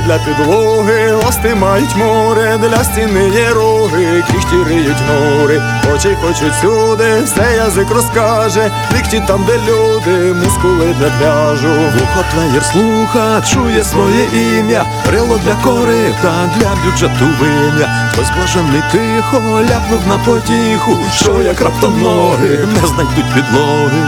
для підлоги, ласти мають море, для стіни є роги, кіхті риють нори, очі хочуть сюди, все язик розкаже, лікті там, де люди, мускули для пляжу. Вухоплеєр слуха, чує своє ім'я, рило для корита, для бюджету вим'я. Хтось блаженний тихо ляпнув на потіху, що як раптом ноги не знайдуть підлоги.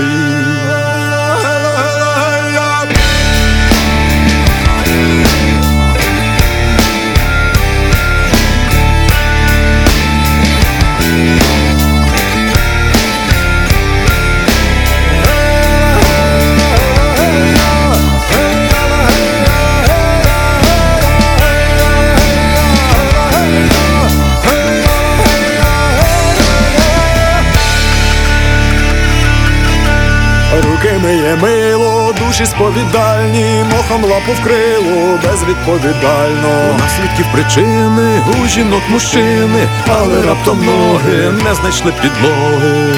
Руки миє мило, душі сповідальні, мохом лапу вкрило, безвідповідально. На свідків причини, у жінок мужчини, але раптом ноги не знайшли підлоги.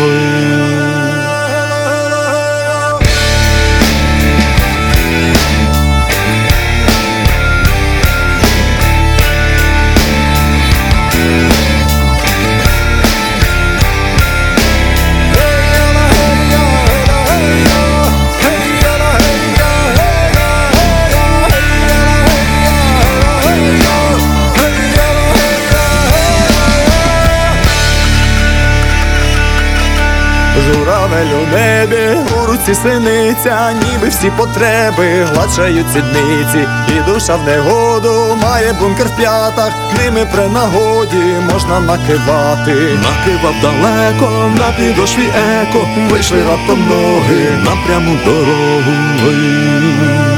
Журавель у небі, у руці синиця, ніби всі потреби гладшають сідниці. І душа в негоду має бункер в п'ятах, ними при нагоді можна накивати. Накивав далеко, на підошві еко, вийшли раптом ноги на пряму дорогу.